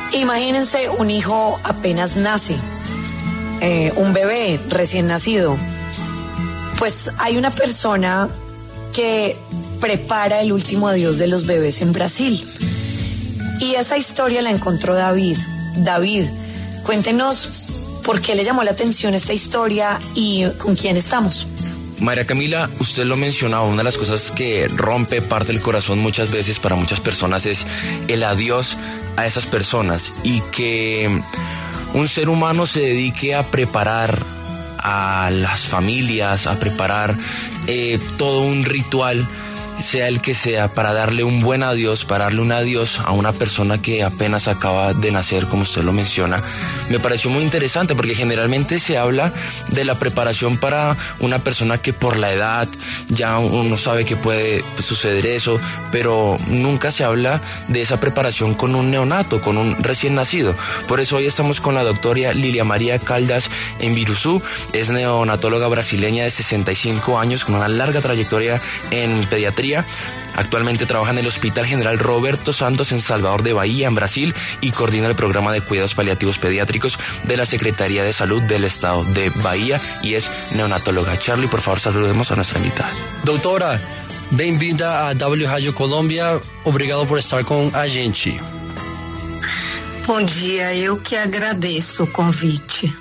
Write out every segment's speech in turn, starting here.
Imagínense un hijo apenas nace, un bebé recién nacido. Pues hay una persona que prepara el último adiós de los bebés en Brasil. Y esa historia la encontró David. David, cuéntenos por qué le llamó la atención esta historia y con quién estamos. María Camila, usted lo mencionaba, una de las cosas que rompe parte del corazón muchas veces para muchas personas es el adiós a esas personas, y que un ser humano se dedique a preparar a las familias, a preparar todo un ritual, sea el que sea, para darle un buen adiós, para darle un adiós a una persona que apenas acaba de nacer, como usted lo menciona. Me pareció muy interesante porque generalmente se habla de la preparación para una persona que por la edad ya uno sabe que puede suceder eso, pero nunca se habla de esa preparación con un neonato, con un recién nacido. Por eso hoy estamos con la doctora Lilia María Caldas Embiruzú. Es neonatóloga brasileña de 65 años con una larga trayectoria en pediatría. Actualmente trabaja en el Hospital General Roberto Santos en Salvador de Bahía, en Brasil, y coordina el programa de cuidados paliativos pediátricos de la Secretaría de Salud del Estado de Bahía, y es neonatóloga. Charlie, por favor, saludemos a nuestra invitada. Doutora, bem-vinda a W Rádio Colômbia. Obrigado por estar com a gente. Bom dia, eu que agradeço o convite.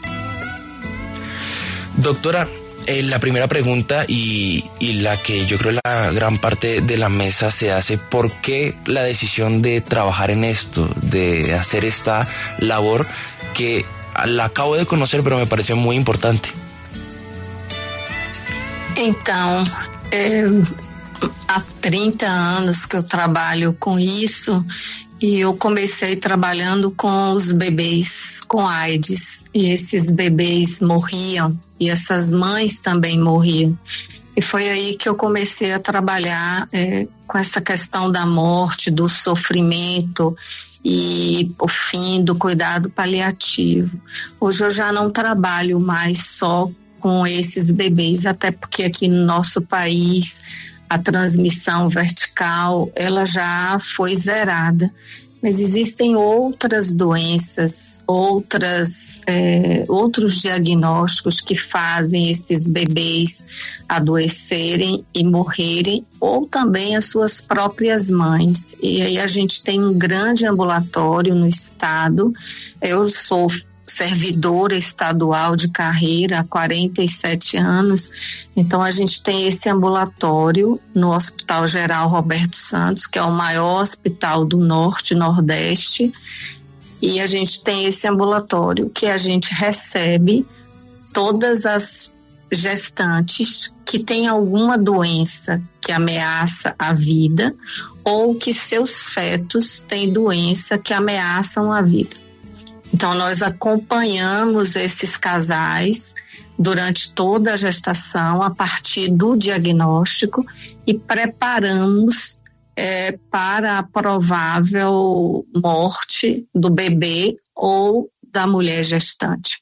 Doctora, la primera pregunta y la que yo creo la gran parte de la mesa se hace: ¿por qué la decisión de trabajar en esto, de hacer esta labor que la acabo de conocer pero me pareció muy importante? Então, há 30 anos que eu trabalho com isso, e eu comecei trabalhando com os bebês com AIDS, e esses bebês morriam e essas mães também morriam. E foi aí que eu comecei a trabalhar com essa questão da morte, do sofrimento e o fim do cuidado paliativo. Hoje eu já não trabalho mais só com esses bebês, até porque aqui no nosso país a transmissão vertical ela já foi zerada. Mas existem outras doenças, outros diagnósticos que fazem esses bebês adoecerem e morrerem, ou também as suas próprias mães. E aí a gente tem um grande ambulatório no estado. Eu sou servidora estadual de carreira há 47 anos, então a gente tem esse ambulatório no Hospital Geral Roberto Santos, que é o maior hospital do Norte e Nordeste, e a gente tem esse ambulatório que a gente recebe todas as gestantes que têm alguma doença que ameaça a vida ou que seus fetos têm doença que ameaçam a vida. Então, nós acompanhamos esses casais durante toda a gestação, a partir do diagnóstico, e preparamos para a provável morte do bebê ou da mulher gestante.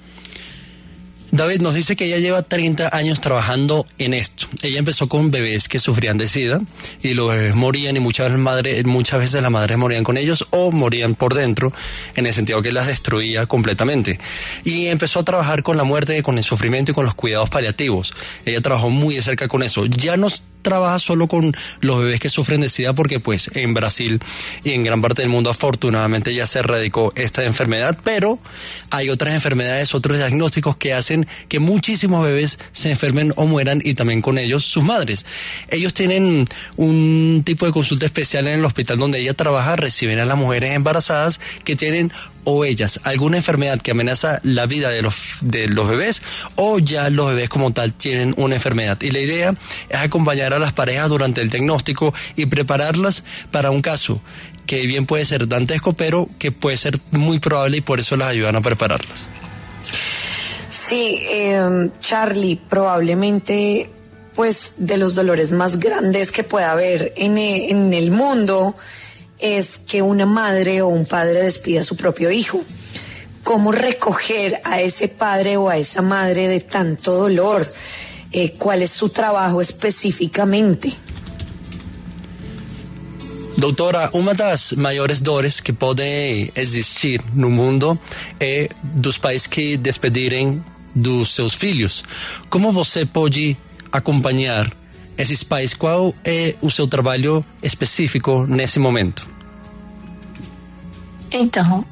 David nos dice que ella lleva 30 años trabajando en esto. Ella empezó con bebés que sufrían de SIDA y los bebés morían, y muchas veces las madres morían con ellos o morían por dentro, en el sentido que las destruía completamente. Y empezó a trabajar con la muerte, con el sufrimiento y con los cuidados paliativos. Ella trabajó muy de cerca con eso. Ya no trabaja solo con los bebés que sufren de SIDA, porque pues en Brasil y en gran parte del mundo afortunadamente ya se erradicó esta enfermedad, pero hay otras enfermedades, otros diagnósticos que hacen que muchísimos bebés se enfermen o mueran, y también con ellos sus madres. Ellos tienen un tipo de consulta especial en el hospital donde ella trabaja. Reciben a las mujeres embarazadas que tienen o ellas alguna enfermedad que amenaza la vida de los bebés, o ya los bebés como tal tienen una enfermedad. Y la idea es acompañar a las parejas durante el diagnóstico y prepararlas para un caso que bien puede ser dantesco, pero que puede ser muy probable, y por eso las ayudan a prepararlas. Sí, Charlie, probablemente pues de los dolores más grandes que pueda haber en el mundo es que una madre o un padre despida a su propio hijo. ¿Cómo recoger a ese padre o a esa madre de tanto dolor? ¿Cuál es su trabajo específicamente? Doutora, uma das maiores dores que pode existir no mundo é dos pais que despedirem dos seus filhos. Como você pode acompanhar esses pais? Qual é o seu trabalho específico nesse momento? Então,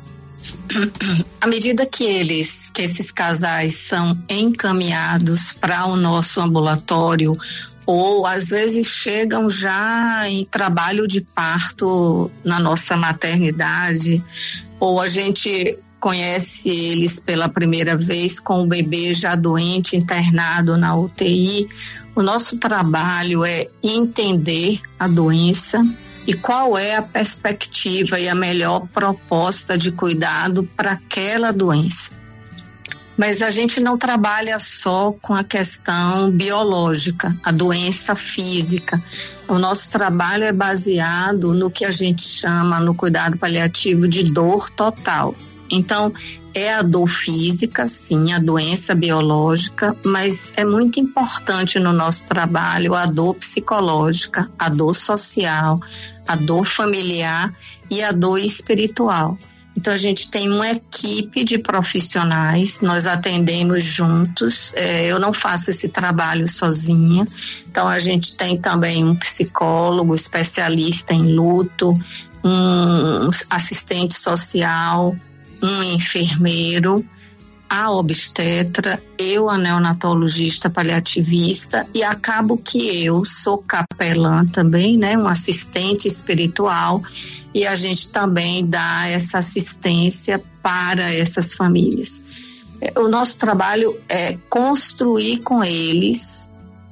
à medida que esses casais são encaminhados para o nosso ambulatório, ou às vezes chegam já em trabalho de parto na nossa maternidade, ou a gente conhece eles pela primeira vez com o bebê já doente, internado na UTI, o nosso trabalho é entender a doença e qual é a perspectiva e a melhor proposta de cuidado para aquela doença. Mas a gente não trabalha só com a questão biológica, a doença física. O nosso trabalho é baseado no que a gente chama no cuidado paliativo de dor total. Então, é a dor física, sim, a doença biológica, mas é muito importante no nosso trabalho a dor psicológica, a dor social, a dor familiar e a dor espiritual. Então, a gente tem uma equipe de profissionais, nós atendemos juntos, eu não faço esse trabalho sozinha, então a gente tem também um psicólogo, especialista em luto, um assistente social, um enfermeiro, a obstetra, eu, a neonatologista paliativista, e acabo que eu sou capelã também, né, um assistente espiritual, e a gente também dá essa assistência para essas famílias. O nosso trabalho é construir com eles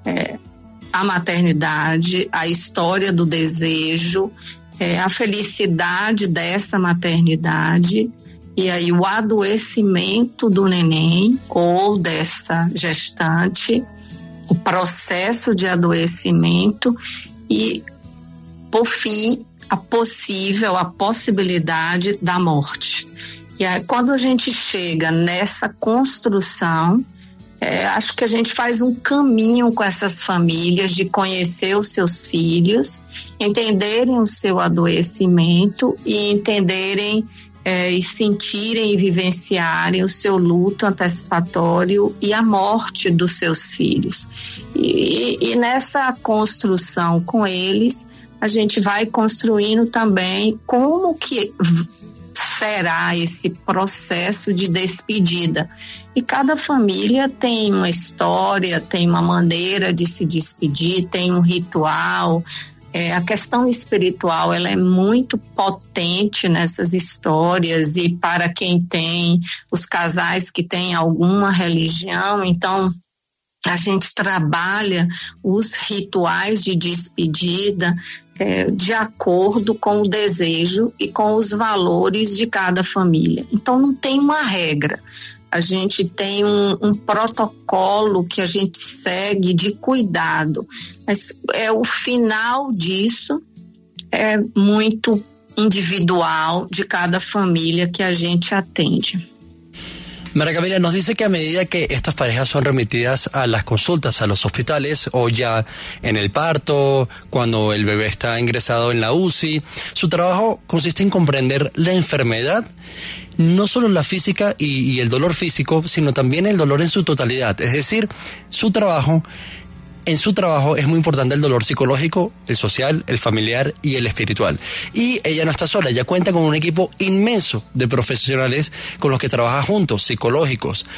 a maternidade, a história do desejo, a felicidade dessa maternidade, e aí o adoecimento do neném ou dessa gestante, o processo de adoecimento e, por fim, a possibilidade da morte. E aí, quando a gente chega nessa construção, acho que a gente faz um caminho com essas famílias de conhecer os seus filhos, entenderem o seu adoecimento e entenderem e sentirem e vivenciarem o seu luto antecipatório e a morte dos seus filhos. E nessa construção com eles, a gente vai construindo também como que será esse processo de despedida. E cada família tem uma história, tem uma maneira de se despedir, tem um ritual. A questão espiritual, ela é muito potente nessas histórias, e para quem tem os casais que têm alguma religião, então a gente trabalha os rituais de despedida de acordo com o desejo e com os valores de cada família. Então não tem uma regra. A gente tem um protocolo que a gente segue de cuidado, mas o final disso é muito individual de cada família que a gente atende. María Camila, nos dice que a medida que estas parejas son remitidas a las consultas a los hospitales o ya en el parto, cuando el bebé está ingresado en la UCI, su trabajo consiste en comprender la enfermedad, no solo la física y el dolor físico, sino también el dolor en su totalidad. Es decir, en su trabajo es muy importante el dolor psicológico, el social, el familiar y el espiritual. Y ella no está sola, ella cuenta con un equipo inmenso de profesionales con los que trabaja juntos, psicólogos,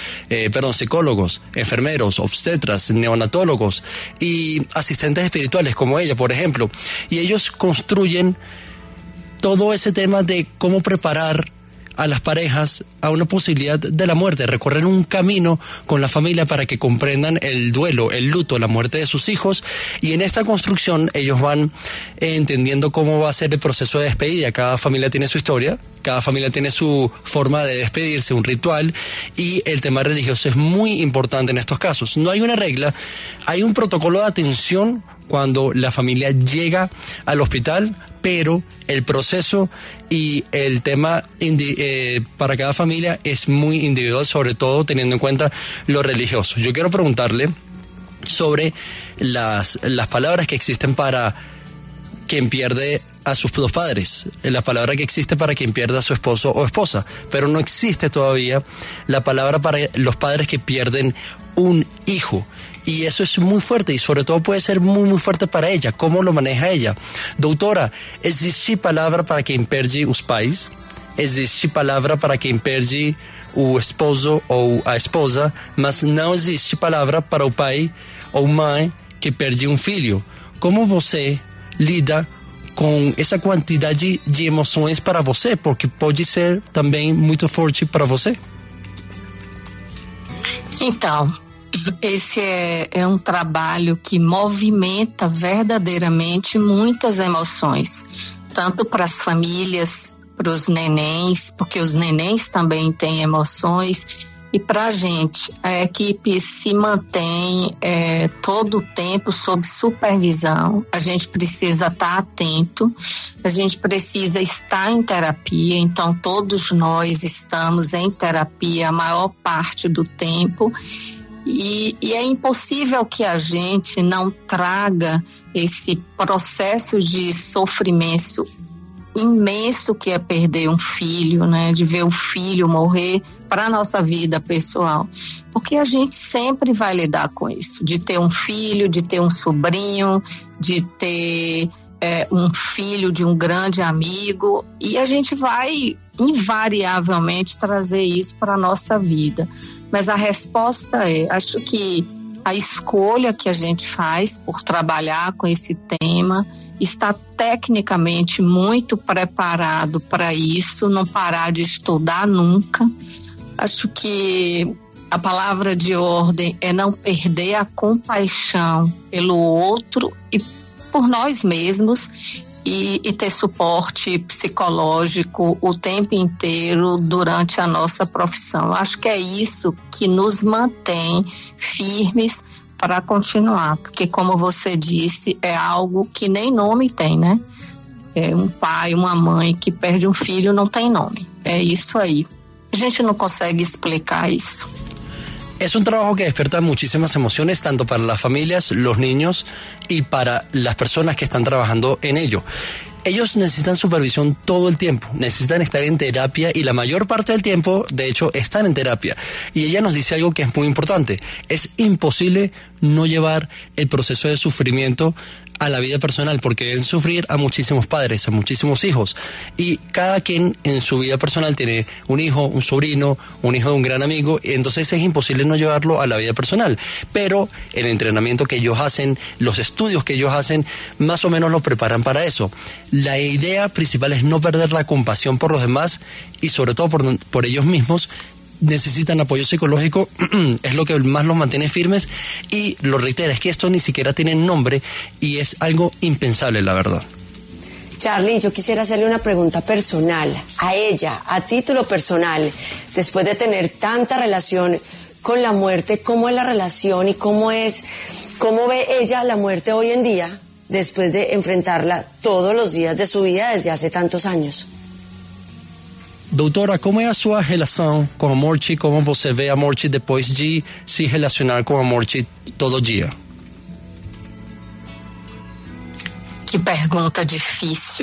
enfermeros, obstetras, neonatólogos y asistentes espirituales como ella, por ejemplo. Y ellos construyen todo ese tema de cómo preparar a las parejas a una posibilidad de la muerte, recorrer un camino con la familia para que comprendan el duelo, el luto, la muerte de sus hijos, y en esta construcción ellos van entendiendo cómo va a ser el proceso de despedida. Cada familia tiene su historia, cada familia tiene su forma de despedirse, un ritual, y el tema religioso es muy importante en estos casos. No hay una regla, hay un protocolo de atención cuando la familia llega al hospital, pero el proceso y el tema para cada familia es muy individual, sobre todo teniendo en cuenta lo religioso. Yo quiero preguntarle sobre las palabras que existen para quien pierde a sus dos padres, la palabra que existe para quien pierde a su esposo o esposa, pero no existe todavía la palabra para los padres que pierden un hijo. Y eso es muy fuerte y sobre todo puede ser muy, muy fuerte para ella. ¿Cómo lo maneja ella? Doutora, existe palavra para quem perde os pais? Existe palavra para quem perde o esposo ou a esposa, mas não existe palavra para o pai ou mãe que perde um filho. Como você lida com essa quantidade de emoções para você? Porque pode ser também muito forte para você. Então, esse é um trabalho que movimenta verdadeiramente muitas emoções, tanto para as famílias, para os nenéns, porque os nenéns também têm emoções, e para a gente, a equipe se mantém todo o tempo sob supervisão. A gente precisa estar atento, a gente precisa estar em terapia, então todos nós estamos em terapia a maior parte do tempo. E é impossível que a gente não traga esse processo de sofrimento imenso que é perder um filho, né? De ver o filho morrer para a nossa vida pessoal. Porque a gente sempre vai lidar com isso, de ter um filho, de ter um sobrinho, de ter um filho de um grande amigo, e a gente vai invariavelmente trazer isso para a nossa vida. Mas a resposta acho que a escolha que a gente faz por trabalhar com esse tema, está tecnicamente muito preparado para isso, não parar de estudar nunca. Acho que a palavra de ordem é não perder a compaixão pelo outro e por nós mesmos, e ter suporte psicológico o tempo inteiro durante a nossa profissão. Acho que é isso que nos mantém firmes para continuar, porque como você disse, é algo que nem nome tem, né? Um pai, uma mãe que perde um filho não tem nome. É isso aí. A gente não consegue explicar isso. Es un trabajo que despierta muchísimas emociones, tanto para las familias, los niños y para las personas que están trabajando en ello. Ellos necesitan supervisión todo el tiempo, necesitan estar en terapia y la mayor parte del tiempo, de hecho, están en terapia. Y ella nos dice algo que es muy importante. Es imposible no llevar el proceso de sufrimiento a la vida personal, porque deben sufrir a muchísimos padres, a muchísimos hijos, y cada quien en su vida personal tiene un hijo, un sobrino, un hijo de un gran amigo, y entonces es imposible no llevarlo a la vida personal, pero el entrenamiento que ellos hacen, los estudios que ellos hacen, más o menos los preparan para eso. La idea principal es no perder la compasión por los demás y sobre todo por ellos mismos. Necesitan apoyo psicológico, es lo que más los mantiene firmes, y lo reitero, es que esto ni siquiera tiene nombre y es algo impensable, la verdad. Charly, yo quisiera hacerle una pregunta personal a ella, a título personal, después de tener tanta relación con la muerte, ¿cómo es la relación y cómo ve ella la muerte hoy en día, después de enfrentarla todos los días de su vida desde hace tantos años? Doutora, como é a sua relação com a morte? Como você vê a morte depois de se relacionar com a morte todo dia? Que pergunta difícil.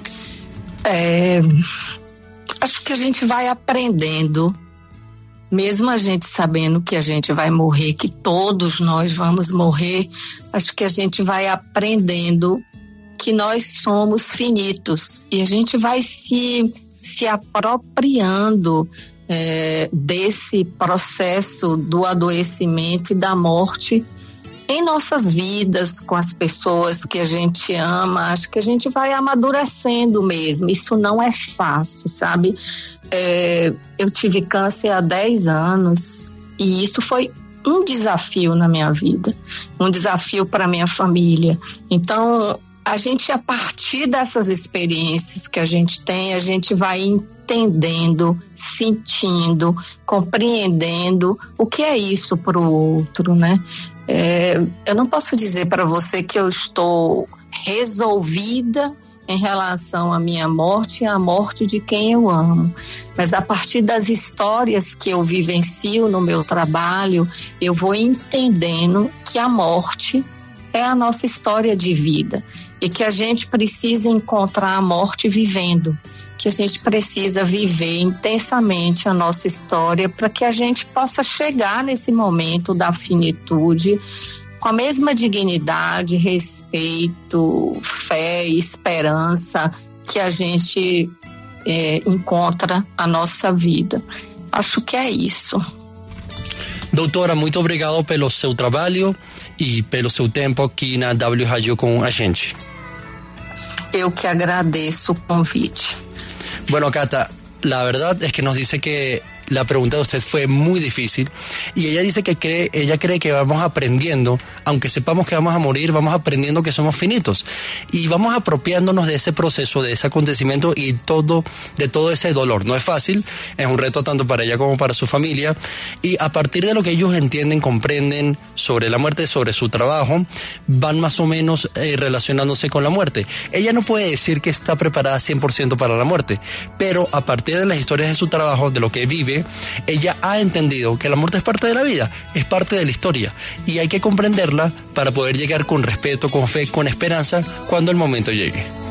Acho que a gente vai aprendendo, mesmo a gente sabendo que a gente vai morrer, que todos nós vamos morrer, acho que a gente vai aprendendo que nós somos finitos e a gente vai se apropriando desse processo do adoecimento e da morte em nossas vidas, com as pessoas que a gente ama. Acho que a gente vai amadurecendo mesmo. Isso não é fácil, sabe? Eu tive câncer há 10 anos e isso foi um desafio na minha vida, um desafio para minha família. Então, a gente, a partir dessas experiências que a gente tem, a gente vai entendendo, sentindo, compreendendo o que é isso para o outro, né? Eu não posso dizer para você que eu estou resolvida em relação à minha morte e à morte de quem eu amo, mas a partir das histórias que eu vivencio no meu trabalho, eu vou entendendo que a morte é a nossa história de vida e que a gente precisa encontrar a morte vivendo, que a gente precisa viver intensamente a nossa história para que a gente possa chegar nesse momento da finitude com a mesma dignidade, respeito, fé e esperança que a gente encontra a nossa vida. Acho que é isso. Doutora, muito obrigado pelo seu trabalho e pelo seu tempo aqui na W Rádio com a gente. Eu que agradeço o convite. Bueno, Cata, la verdad es que nos dice que la pregunta de usted fue muy difícil y ella dice que ella cree que vamos aprendiendo, aunque sepamos que vamos a morir, vamos aprendiendo que somos finitos y vamos apropiándonos de ese proceso, de ese acontecimiento y de todo ese dolor. No es fácil, es un reto tanto para ella como para su familia y a partir de lo que ellos entienden, comprenden sobre la muerte, sobre su trabajo, van más o menos relacionándose con la muerte. Ella no puede decir que está preparada 100% para la muerte, pero a partir de las historias de su trabajo, de lo que vive, ella ha entendido que la muerte es parte de la vida, es parte de la historia y hay que comprenderla para poder llegar con respeto, con fe, con esperanza cuando el momento llegue.